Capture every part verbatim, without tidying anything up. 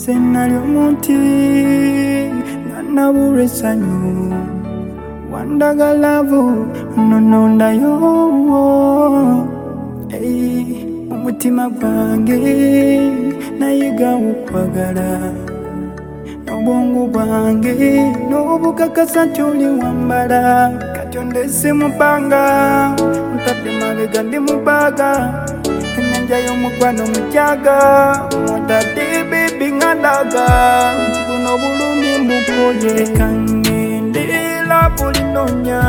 senali omuti nanaburwa essanyu wandagalavu nonondayo umutima gwange nayiga okwagala n'obwongo bwange n'obukakasa kyoli wambala kati ondese mubanga ntadde mabega ndi mubaga ennyanja y'omukwano mujaga mwotadde bebi ngadaga buno bulumi mbukoye kangende lapo linonya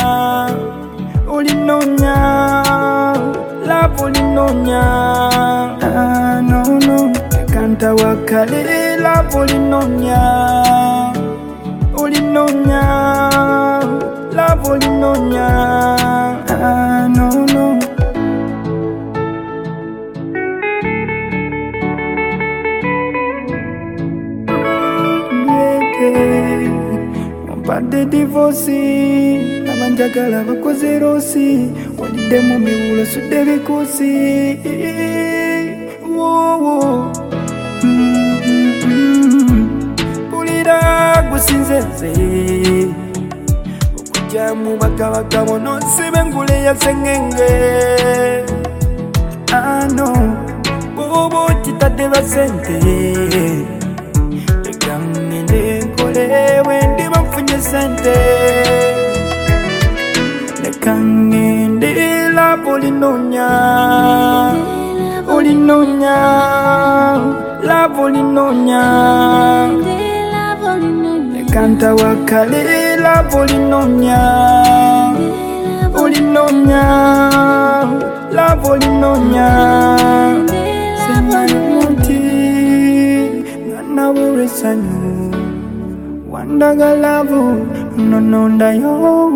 olinonya lapo linonya ah, no no kanta wakale lapo linonya olinonya lapo linonya ah, no no Mpadde divosi abanjagala bakoze rosi walidde mu miwulo sudde bikusi pulira gusinzeze okujja mu bagabagabo nonsiba engule ya sengenge ano bobo kitadde basente wendi bamfunye sente lekangende lapo linonya olinonya lapo linonya lekanta wakale lapo linonya olinonya lapo linonya senali omuti nanaburwa essanyu wandagalavu nonondayo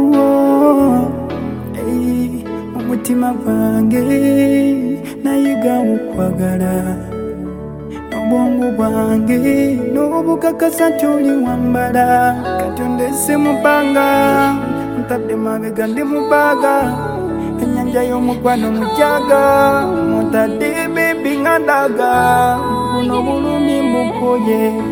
umutima gwange nayiga okwagala n'obwongo bwange n'obukakasa kyoli wambala kati ondese mubanga ntadde mabega ndi mubaga ennyanja y'omukwano mujaga mwotadde bebi ngadaga buno bulumi mbukoye